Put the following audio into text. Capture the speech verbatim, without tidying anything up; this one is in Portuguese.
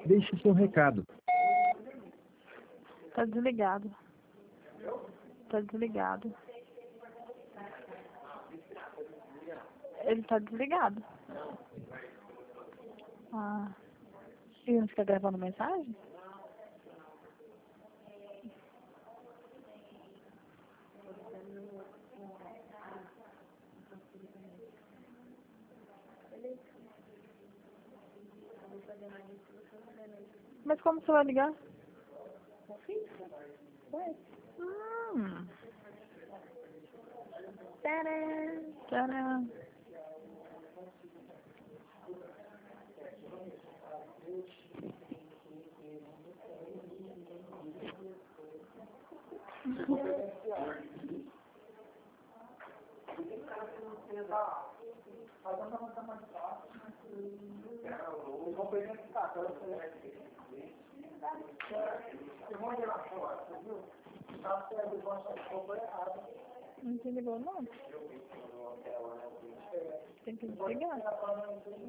Deixe seu recado. Tá desligado. Tá desligado. Ele tá desligado. Ah. E você tá gravando mensagem? Mas como você vai ligar? Hum. Tcharam. Tcharam. Não te ligou não? Tem que desligar.